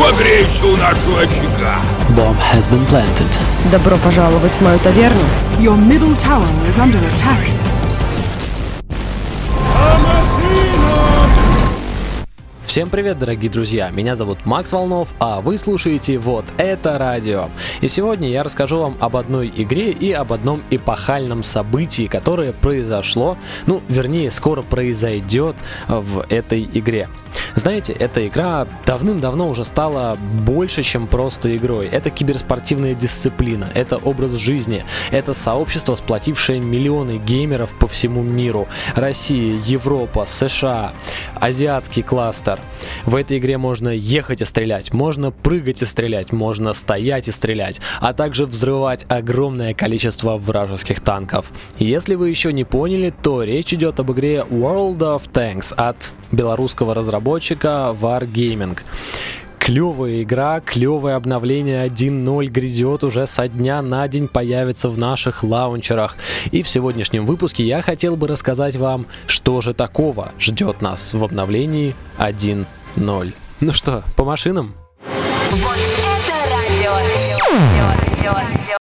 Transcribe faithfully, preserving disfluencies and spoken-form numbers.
Погрейся у нашего очага. Bomb has been planted. Добро пожаловать в мою таверну. Your middle tower is under attack. Всем привет, дорогие друзья, меня зовут Макс Волнов, а вы слушаете Вот Это Радио. И сегодня я расскажу вам об одной игре и об одном эпохальном событии, которое произошло, ну, вернее, скоро произойдет в этой игре. Знаете, эта игра давным-давно уже стала больше, чем просто игрой. Это киберспортивная дисциплина, это образ жизни, это сообщество, сплотившее миллионы геймеров по всему миру. Россия, Европа, США, азиатский кластер. В этой игре можно ехать и стрелять, можно прыгать и стрелять, можно стоять и стрелять, а также взрывать огромное количество вражеских танков. Если вы еще не поняли, то речь идет об игре World of Tanks от белорусского разработчика Wargaming. Клевая игра, клевое обновление один ноль грядет уже со дня на день, появится в наших лаунчерах. И в сегодняшнем выпуске я хотел бы рассказать вам, что же такого ждет нас в обновлении один ноль. Ну что, по машинам? Вот это радио.